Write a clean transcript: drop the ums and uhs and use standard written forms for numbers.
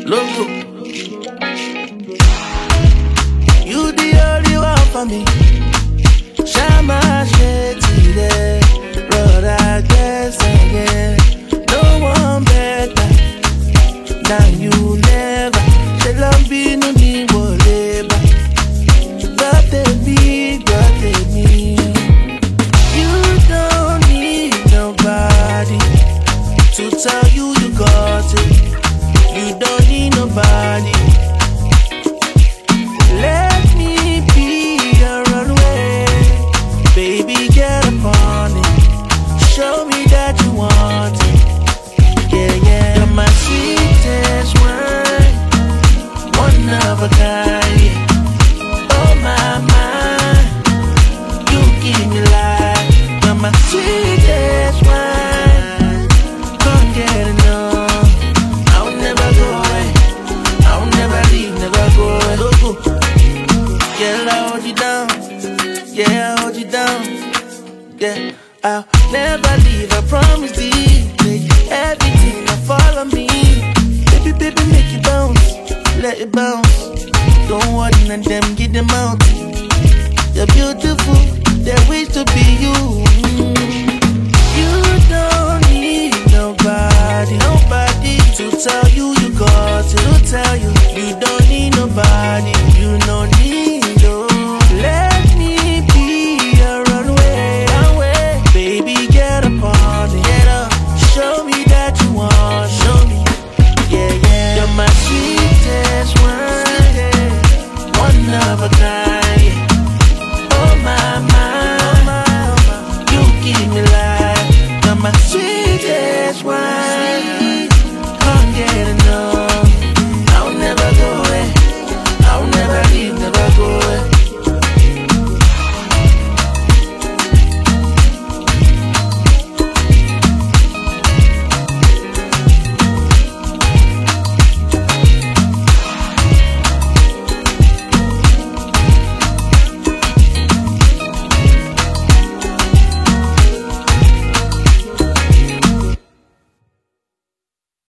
Loco. You the only one for me. Shama Shetty, brother, guess again. No one better than you never. She love me, no me, whatever. Got me. You don't need nobody to tell you you got it. You don't need nobody. Let me be your runway. Baby, get upon it. Show me that you want it. Yeah. You're my sweetest wine, one of a kind. Oh my, you give me life. You're my sweetest wine. Can't get enough. I'll never go away. I'll never leave, never go away. Yeah, I hold you down. Yeah, I hold you down. Yeah, I'll never leave, I promise thee. Take everything that follow me. Baby, make it bounce. Let it bounce. Don't worry, none them get them out. You're beautiful, they wish to be you. You don't need nobody to tell you you got it. To tell you don't need nobody. You don't need no. Let me be your runway. Baby, get upon it. Get up. Show me that you want. Show me. Yeah. You're my sweetest wine, one of a kind. Oh my, you give me life. You're my sweetest wine.